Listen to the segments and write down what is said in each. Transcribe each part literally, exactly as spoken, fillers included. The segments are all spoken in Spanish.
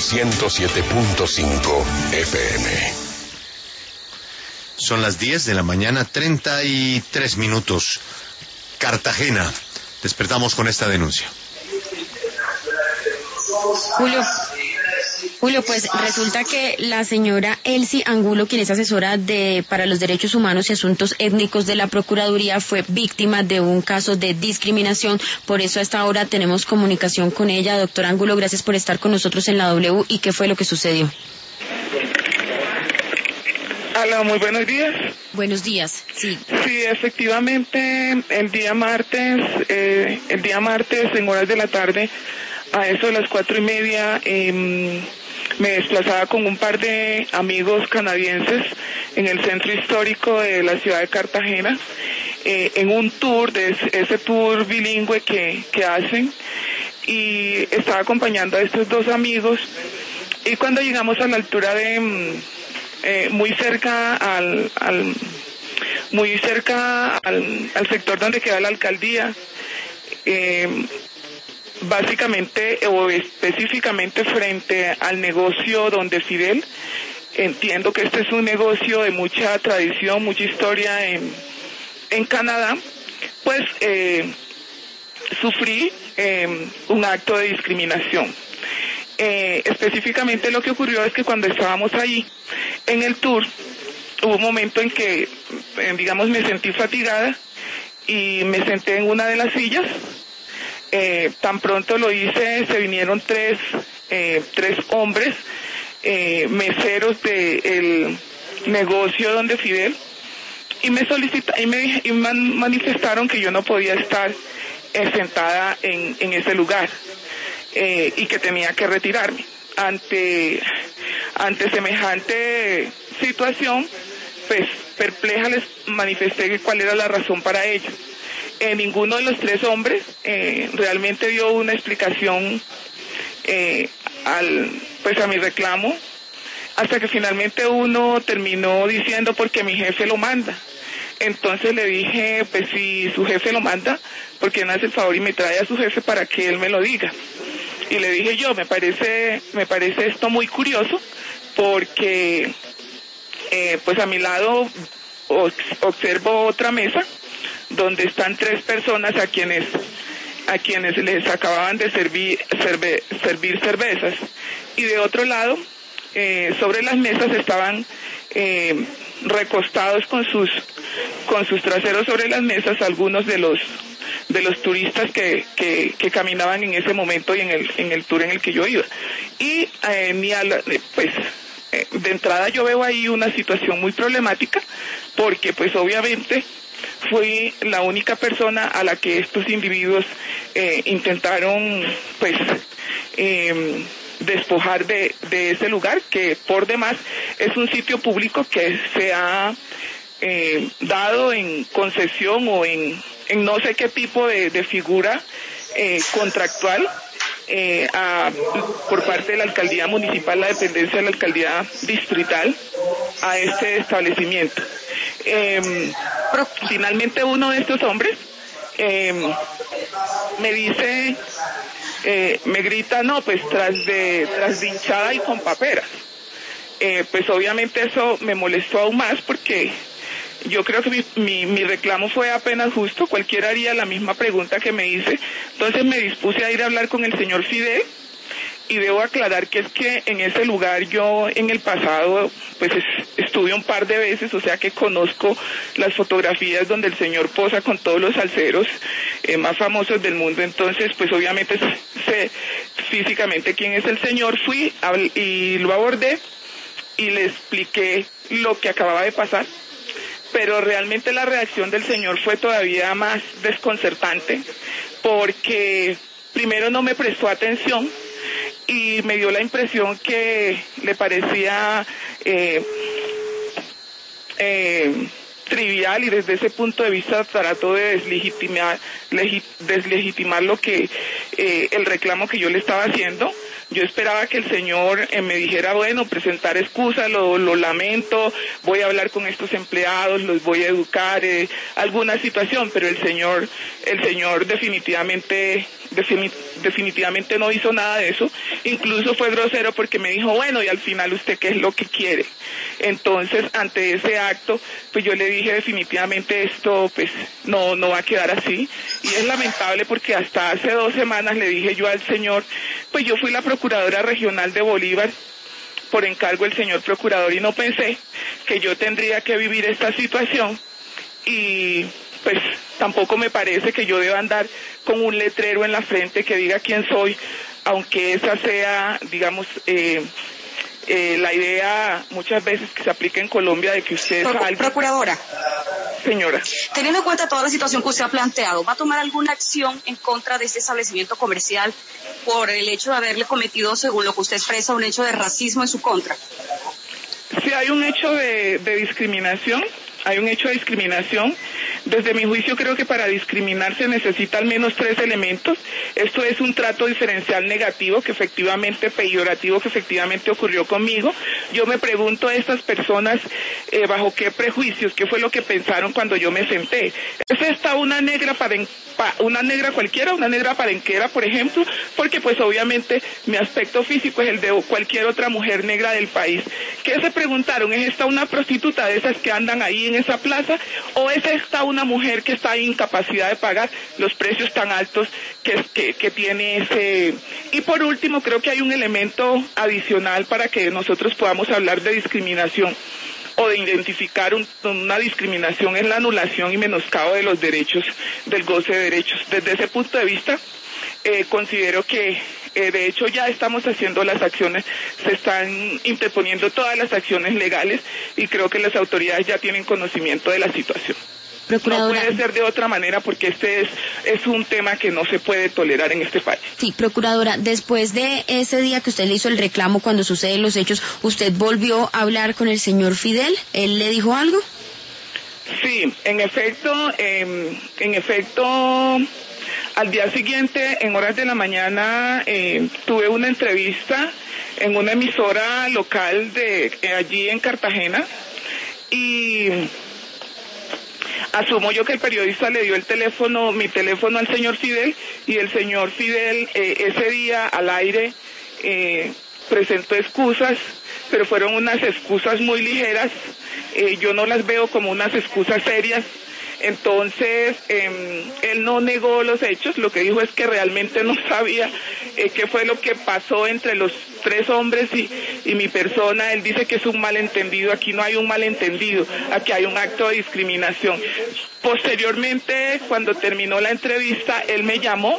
ciento siete punto cinco F M. Son las diez de la mañana, treinta y tres minutos. Cartagena. Despertamos con esta denuncia. Julio, Julio, pues resulta que la señora Elsie Angulo, quien es asesora de para los derechos humanos y asuntos étnicos de la Procuraduría, fue víctima de un caso de discriminación. Por eso a esta hora tenemos comunicación con ella. Doctora Angulo, gracias por estar con nosotros en la W. ¿Y qué fue lo que sucedió? Hola, muy buenos días. Buenos días, sí. Sí, efectivamente, el día martes, eh, el día martes en horas de la tarde, a eso de las cuatro y media, eh, me desplazaba con un par de amigos canadienses en el centro histórico de la ciudad de Cartagena, eh, en un tour, de ese, ese tour bilingüe que, que hacen, y estaba acompañando a estos dos amigos, y cuando llegamos a la altura de... Eh, muy cerca al, al muy cerca al, al sector donde queda la alcaldía, eh, básicamente o específicamente frente al negocio Donde Fidel. Entiendo que este es un negocio de mucha tradición, mucha historia en, en Canadá, pues eh, sufrí eh, un acto de discriminación. Eh, específicamente lo que ocurrió es que cuando estábamos ahí en el tour, hubo un momento en que, eh, digamos, me sentí fatigada y me senté en una de las sillas. Eh, tan pronto lo hice, se vinieron tres, eh, tres hombres, eh, meseros del negocio Donde Fidel, y me solicitaron y me y man, manifestaron que yo no podía estar eh, sentada en, en ese lugar. Eh, y que tenía que retirarme. Ante, ante semejante situación, pues perpleja les manifesté cuál era la razón para ello. Eh, ninguno de los tres hombres eh, realmente dio una explicación eh, al, pues a mi reclamo, hasta que finalmente uno terminó diciendo porque mi jefe lo manda. Entonces le dije, pues si su jefe lo manda, ¿por qué no hace el favor y me trae a su jefe para que él me lo diga? Y le dije yo, me parece, me parece esto muy curioso, porque eh, pues a mi lado observo otra mesa donde están tres personas a quienes a quienes les acababan de servir serve, servir cervezas, y de otro lado eh, sobre las mesas estaban eh, recostados con sus con sus traseros sobre las mesas algunos de los de los turistas que, que, que caminaban en ese momento y en el en el tour en el que yo iba. Y eh, ni a la, pues eh, de entrada yo veo ahí una situación muy problemática, porque pues obviamente fui la única persona a la que estos individuos eh, intentaron pues eh, despojar de, de ese lugar, que por demás es un sitio público que se ha eh, dado en concesión o en, en no sé qué tipo de, de figura eh, contractual eh, a, por parte de la alcaldía municipal, la dependencia de la alcaldía distrital, a este establecimiento. Eh, finalmente uno de estos hombres eh, me dice, eh, me grita, no, pues tras de, tras de hinchada y con paperas. Eh, pues obviamente eso me molestó aún más, porque yo creo que mi, mi, mi reclamo fue apenas justo, cualquiera haría la misma pregunta que me hice. Entonces me dispuse a ir a hablar con el señor Fidel, y debo aclarar que es que en ese lugar yo en el pasado pues es, estuve un par de veces, o sea que conozco las fotografías donde el señor posa con todos los salseros eh, más famosos del mundo. Entonces pues obviamente sé físicamente quién es el señor. Fui y lo abordé y le expliqué lo que acababa de pasar, pero realmente la reacción del señor fue todavía más desconcertante, porque primero no me prestó atención y me dio la impresión que le parecía eh, eh, trivial, y desde ese punto de vista trató de deslegitimar, legi, deslegitimar lo que eh, el reclamo que yo le estaba haciendo. Yo esperaba que el señor eh, me dijera, bueno, presentar excusa, lo, lo lamento, voy a hablar con estos empleados, los voy a educar, eh, alguna situación, pero el señor, el señor definitivamente definitivamente no hizo nada de eso, incluso fue grosero porque me dijo, bueno, y al final usted qué es lo que quiere. Entonces, ante ese acto, pues yo le dije definitivamente esto pues no, no va a quedar así, y es lamentable porque hasta hace dos semanas le dije yo al señor, pues yo fui la procuradora regional de Bolívar por encargo del señor procurador y no pensé que yo tendría que vivir esta situación, y pues tampoco me parece que yo deba andar con un letrero en la frente que diga quién soy, aunque esa sea, digamos, eh, eh, la idea muchas veces que se aplica en Colombia de que usted Pro- es alguien... Procuradora. Señora. Teniendo en cuenta toda la situación que usted ha planteado, ¿va a tomar alguna acción en contra de este establecimiento comercial por el hecho de haberle cometido, según lo que usted expresa, un hecho de racismo en su contra? Sí, hay un hecho de, de discriminación, hay un hecho de discriminación. Desde mi juicio creo que para discriminar se necesita al menos tres elementos. Esto es un trato diferencial negativo, que efectivamente, peyorativo, que efectivamente ocurrió conmigo. Yo me pregunto a estas personas eh, bajo qué prejuicios, qué fue lo que pensaron cuando yo me senté. ¿Es esta una negra paren, pa, una negra cualquiera, una negra palenquera, por ejemplo? Porque pues obviamente mi aspecto físico es el de cualquier otra mujer negra del país. ¿Qué se preguntaron? ¿Es esta una prostituta de esas que andan ahí en esa plaza? ¿O es esta una mujer que está en incapacidad de pagar los precios tan altos que, que, que tiene ese? Y por último, creo que hay un elemento adicional para que nosotros podamos hablar de discriminación o de identificar un, una discriminación, es la anulación y menoscabo de los derechos, del goce de derechos. Desde ese punto de vista, eh, considero que eh, de hecho ya estamos haciendo las acciones, se están interponiendo todas las acciones legales y creo que las autoridades ya tienen conocimiento de la situación. Procuradora. No puede ser de otra manera porque este es, es un tema que no se puede tolerar en este país. Sí, procuradora, después de ese día que usted le hizo el reclamo cuando suceden los hechos, ¿usted volvió a hablar con el señor Fidel? ¿Él le dijo algo? Sí, en efecto, eh, en efecto, al día siguiente, en horas de la mañana, eh, tuve una entrevista en una emisora local de eh, allí en Cartagena y asumo yo que el periodista le dio el teléfono, mi teléfono al señor Fidel, y el señor Fidel eh, ese día al aire eh, presentó excusas, pero fueron unas excusas muy ligeras, eh, yo no las veo como unas excusas serias. Entonces, eh, él no negó los hechos, lo que dijo es que realmente no sabía eh, qué fue lo que pasó entre los tres hombres y, y mi persona. Él dice que es un malentendido, aquí no hay un malentendido, aquí hay un acto de discriminación. Posteriormente, cuando terminó la entrevista, él me llamó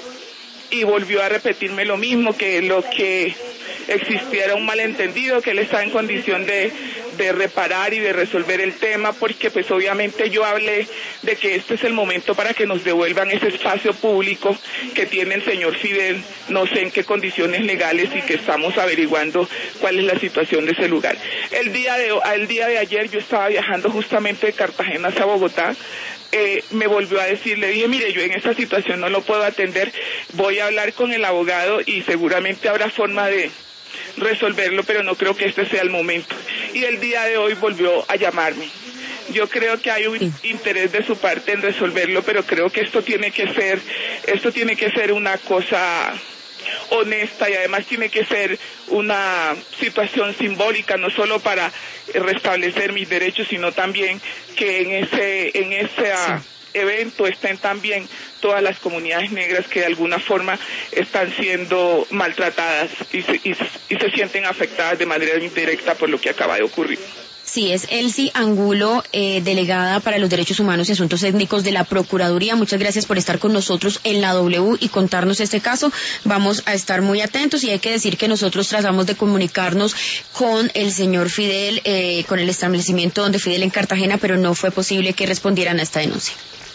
y volvió a repetirme lo mismo, que lo que existiera un malentendido, que él está en condición de, de reparar y de resolver el tema, porque pues obviamente yo hablé de que este es el momento para que nos devuelvan ese espacio público que tiene el señor Fidel, no sé en qué condiciones legales, y que estamos averiguando cuál es la situación de ese lugar. El día de, el día de ayer yo estaba viajando justamente de Cartagena hacia Bogotá. Eh, me volvió a decir, le dije, mire, yo en esta situación no lo puedo atender, voy a hablar con el abogado y seguramente habrá forma de resolverlo, pero no creo que este sea el momento. Y el día de hoy volvió a llamarme. Yo creo que hay un sí. interés de su parte en resolverlo, pero creo que esto tiene que ser, esto tiene que ser una cosa honesta, y además tiene que ser una situación simbólica, no solo para restablecer mis derechos, sino también que en ese en ese sí. evento estén también todas las comunidades negras que de alguna forma están siendo maltratadas y se, y, y se sienten afectadas de manera indirecta por lo que acaba de ocurrir. Sí, es Elsie Angulo, eh, delegada para los Derechos Humanos y Asuntos Étnicos de la Procuraduría. Muchas gracias por estar con nosotros en la W y contarnos este caso. Vamos a estar muy atentos, y hay que decir que nosotros tratamos de comunicarnos con el señor Fidel, eh, con el establecimiento donde Fidel en Cartagena, pero no fue posible que respondieran a esta denuncia.